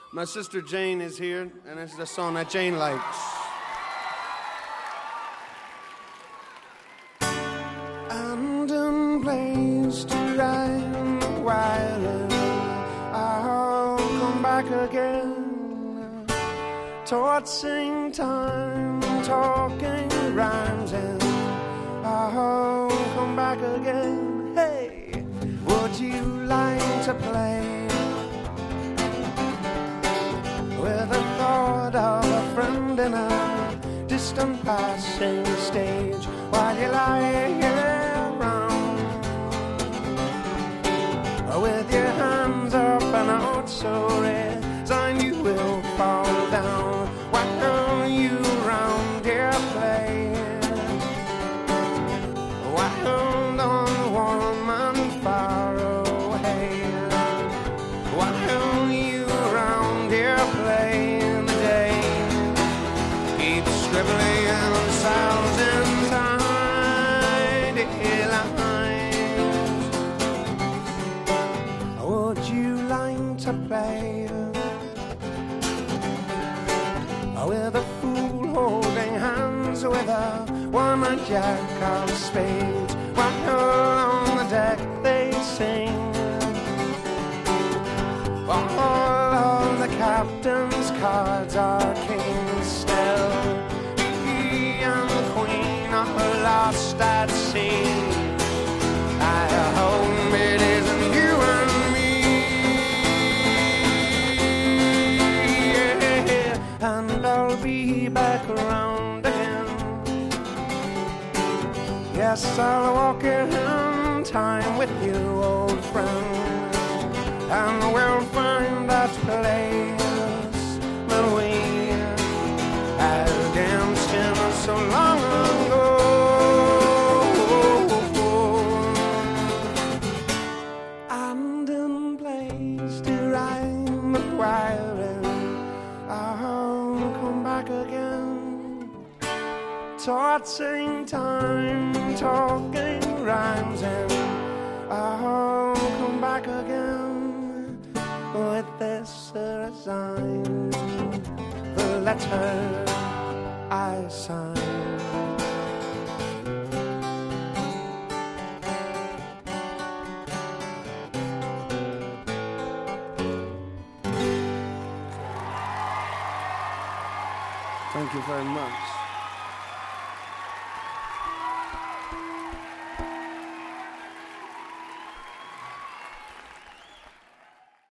My sister Jane is here, and this is a song that Jane likes. I'm done place to ride a while, and I'll come back again. Towards same time, talking rhymes, and I'll come back again. Hey, would you like to play with the thought of a friend in a distant passing stage while you lie around with your hands up and out so resigned you will fall down? Why don't you round dear play? Why hold on warm and far away? Why don't you round dear play in the day? Keep scribbling ourselves in tiny lines. Would you like to play with a fool holding hands with a one-man jack of spades? While on the deck they sing, all of the captain's cards are kings still. He and the queen are lost at sea. I hope it isn't you and me, yeah. And I'll be back around again. Yes, I'll walk in time with you, old friend, and we'll find that place that we had danced in so long ago. And in place to rhyme a while, and I'll come back again. Towards same time, talking rhymes, and I'll come back again with this resigned, the letter I signed. Thank you very much.